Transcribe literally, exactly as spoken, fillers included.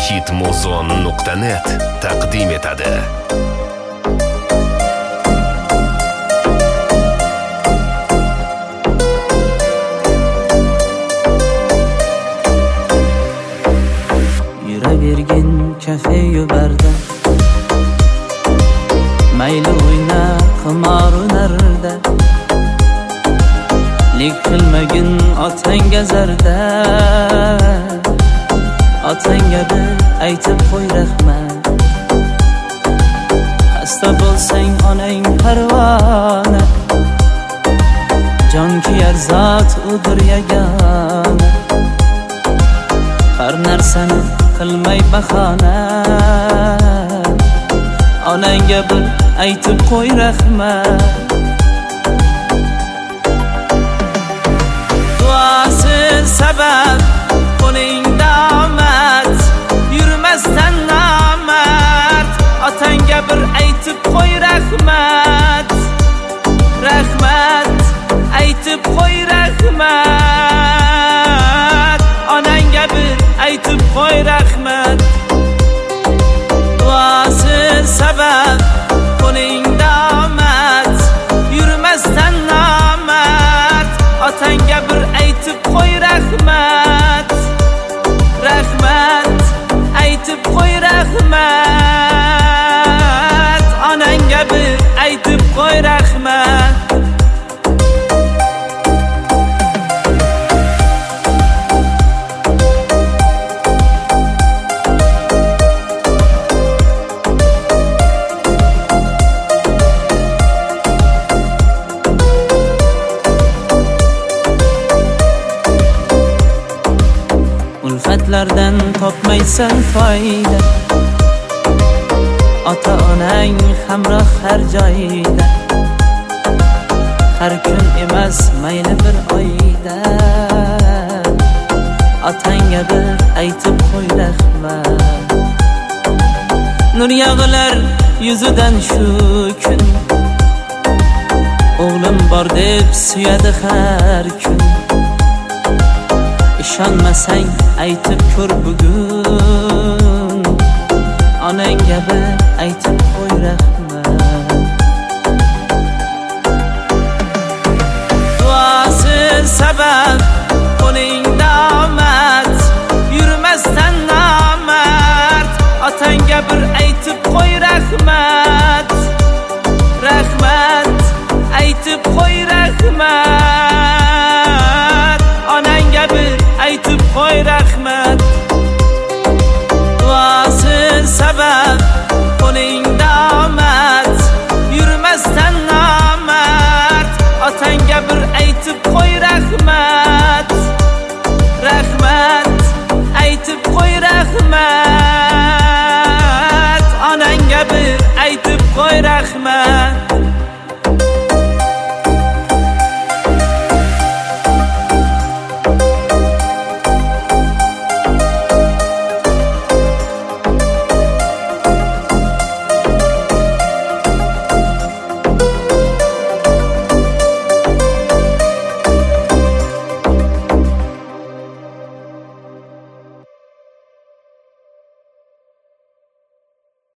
hitmuzon nuqta net taqdim etadi. Yuravergin kafeyu barda, mayli o'yna qimor o'ynarda, lek qilmagin otangga zarda. Otangga bir aytib qo'y rahmat, xasta bo'lsang onang parvona, jon kiyar zot udir yagona. Har narsani qilmay bahona, onangga bir aytib qo'y rahmat. Duosiz sabab qo'lingda omad, yurmasdan nomard. Otangga bir aytib qo'y rahmat, rahmat aytib qo'y rahmat. Onangga bir aytib qo'y rahmat. Duosiz sabab qo'lingda omad, yurmasdan nomard. Otangga bir aytib qo'y rahmat, rahmat aytib qo'y rahmat. Onangga bir aytib qo'y rahmat. Ulfatlardan topmaysan foyda, ota onang hamroh har joyda. Har kun emas mayli bir oyda, otangga bir aytib qo'y rahmat. Nur yog'ilar yuzidan shu kun, o'g'lim bor deb suyadi har kun. İşonmasang aytib ko'r bugun, onangga bir aytib qo'y rahmat. Duosiz sabab qo'lingda omad, yurmasdan nomard. Otangga bir aytib qo'y rahmat, rahmat aytib qo'y rahmat. Onangga bir aytib qo'y rahmat. Duosiz sabab qo'lingda omad, yurmasdan nomard. Otangga bir aytib qo'y rahmat, rahmat aytib qo'y rahmat. Onangga bir aytib qo'y rahmat.